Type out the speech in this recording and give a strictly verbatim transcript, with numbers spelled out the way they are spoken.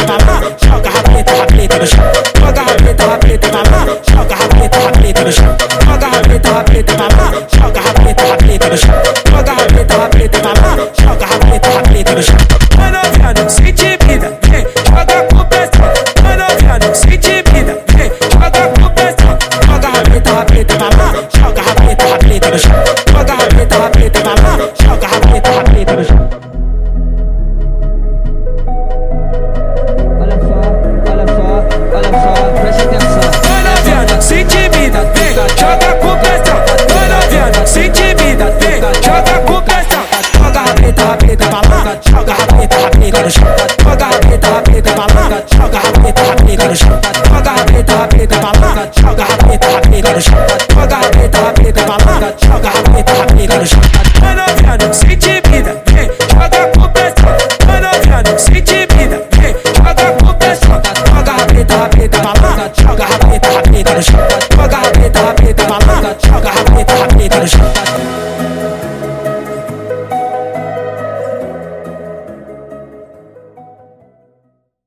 vai lá, joga a rabeta, rabeta no chão. Joga a rabeta, rabeta, vai lá, joga a rabeta, rabeta no chão. Joga a rabeta, rabeta, vai lá, joga a rabeta, rabeta no chão. Joga a rabeta, rabeta, vai lá, joga a rabeta, rabeta no chão. Vai novinha, não se intimida, vem, joga com pressão. Vai novinha, não se intimida, vem, joga com pressão. Joga a rabeta, rabeta, vai lá, joga a rabeta, rabeta no chão. Joga a rabeta, rabeta, vai lá, joga a rabeta, rabeta no chão. Olha só, olha só, olha só, preste atenção. Vai novinha, não se intimida, vem, joga com pressão. Vai novinha, não se intimida, vem, joga com pressão. Joga a rabeta, rabeta, vai lá, joga a rabeta, rabeta no chão. Joga a rabeta, rabeta, vai lá, joga a rabeta, rabeta no chão. Joga a rabeta, rabeta, vai lá, joga a rabeta, rabeta no chão. Joga a rabeta, rabeta, vai lá, joga a rabeta, rabeta no chão. Vai novinha, não se intimida, vem, joga com pressão. Vai novinha, não se intimida, vem, joga com pressão. Joga a rabeta, rabeta, vai lá, joga a rabeta, rabeta no chão. Joga a rabeta, rabeta, vai lá, joga a rabeta, rabeta no chão.